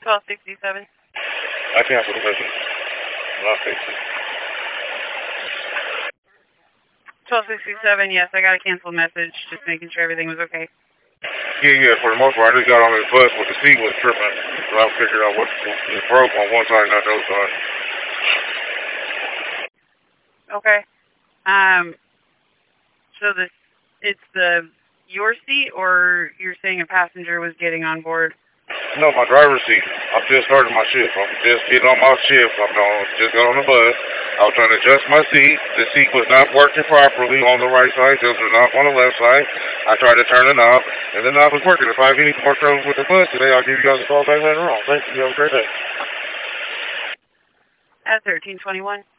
1267. I canceled the message. Not fixing. 1267, yes, I got a canceled message, just making sure everything was okay. Yeah, for the most part, I just got on this bus, but the seat was tripping, so I figured out what was broke on one side, not the other side. Okay. So it's your seat, or you're saying a passenger was getting on board? No, my driver's seat. I'm just starting my shift. I'm just getting on my shift. Just got on the bus. I was trying to adjust my seat. The seat was not working properly on the right side. It was not on the left side. I tried to turn it up, and the knob was working. If I have any more trouble with the bus today, I'll give you guys a call back later on. Thank you. Have a great day. At 1321.